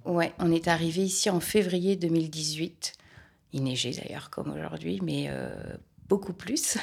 Ouais, on est arrivé ici en février 2018. Il neigeait d'ailleurs comme aujourd'hui, mais beaucoup plus.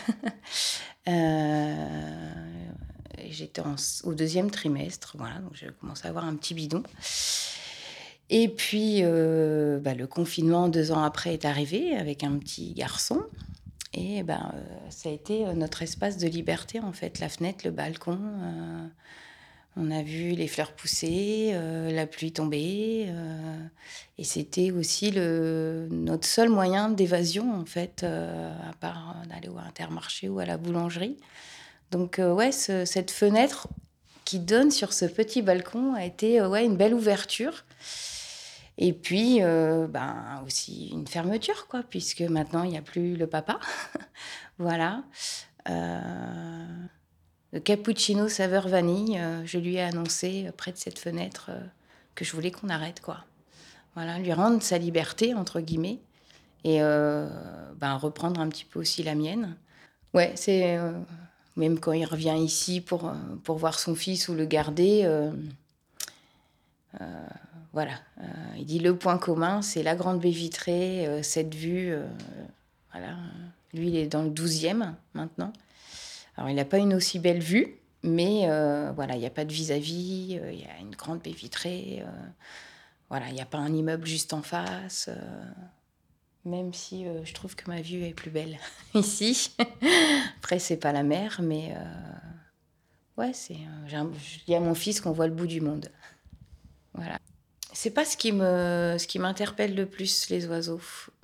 J'étais au deuxième trimestre, voilà, donc je commençais à avoir un petit bidon. Et puis, le confinement 2 ans après est arrivé avec un petit garçon. Et ça a été notre espace de liberté, en fait. La fenêtre, le balcon. On a vu les fleurs pousser, la pluie tomber. Et c'était aussi notre seul moyen d'évasion, en fait, à part d'aller au Intermarché ou à la boulangerie. Donc, cette fenêtre qui donne sur ce petit balcon a été une belle ouverture. Et puis, aussi une fermeture, quoi, puisque maintenant, il n'y a plus le papa. Voilà. Euh, le cappuccino saveur vanille, je lui ai annoncé près de cette fenêtre que je voulais qu'on arrête, quoi. Voilà, lui rendre sa liberté, entre guillemets, et reprendre un petit peu aussi la mienne. Ouais, c'est... même quand il revient ici pour voir son fils ou le garder, voilà. Il dit le point commun, c'est la grande baie vitrée, cette vue. Voilà. Lui, il est dans le 12e maintenant. Alors, il n'a pas une aussi belle vue, mais voilà, il n'y a pas de vis-à-vis, il y a une grande baie vitrée. Voilà, il n'y a pas un immeuble juste en face. Même si je trouve que ma vue est plus belle ici. Après, c'est pas la mer, mais ouais, je dis à mon fils qu'on voit le bout du monde. Voilà. C'est pas ce qui m'interpelle le plus, les oiseaux.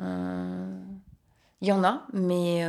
Il y en a, mais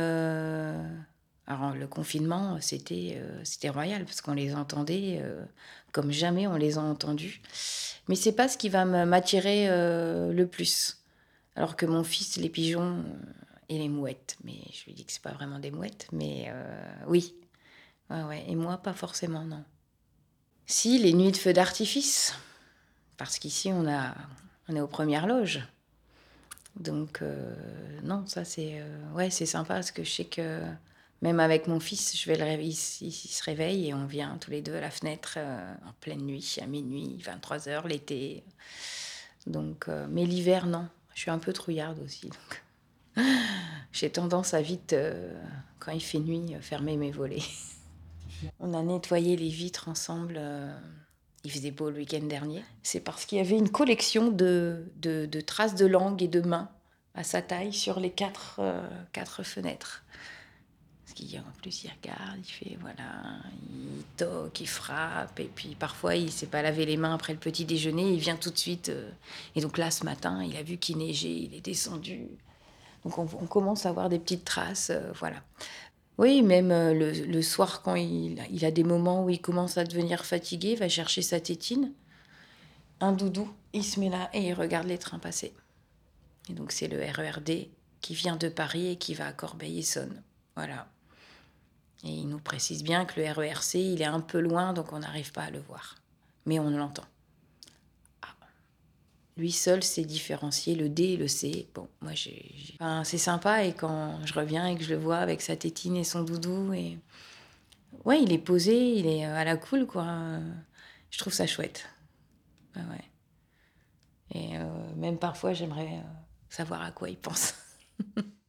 alors le confinement, c'était royal parce qu'on les entendait comme jamais on les a entendus. Mais c'est pas ce qui va m'attirer le plus. Alors que mon fils, les pigeons et les mouettes, mais je lui dis que c'est pas vraiment des mouettes, mais oui, ouais, ouais. Et moi, pas forcément, non. Si, les nuits de feux d'artifice, parce qu'ici on est aux premières loges. Donc, non, ça c'est sympa parce que je sais que même avec mon fils, je vais le réveiller, il se réveille et on vient tous les deux à la fenêtre en pleine nuit, à minuit, 23h, l'été. Donc, mais l'hiver, non. Je suis un peu trouillarde aussi. Donc, j'ai tendance à vite, quand il fait nuit, fermer mes volets. On a nettoyé les vitres ensemble. Il faisait beau le week-end dernier. C'est parce qu'il y avait une collection de traces de langue et de mains à sa taille sur les quatre fenêtres. Parce qu'en plus, il regarde, il fait voilà, il toque, il frappe, et puis parfois, il ne s'est pas lavé les mains après le petit déjeuner, il vient tout de suite. Et donc là, ce matin, il a vu qu'il neigeait, il est descendu. Donc on commence à avoir des petites traces, voilà. Oui, même le soir, quand il a des moments où il commence à devenir fatigué, il va chercher sa tétine, un doudou, il se met là et il regarde les trains passer. Et donc c'est le RERD qui vient de Paris et qui va à Corbeil-Essonnes. Voilà. Et il nous précise bien que le RERC, il est un peu loin, donc on n'arrive pas à le voir. Mais on l'entend. Ah. Lui seul sait différencier le D et le C. Bon, moi, Enfin, c'est sympa, et quand je reviens et que je le vois avec sa tétine et son doudou, et... Ouais, il est posé, il est à la cool, quoi. Je trouve ça chouette. Ah ouais. Et même parfois, j'aimerais savoir à quoi il pense.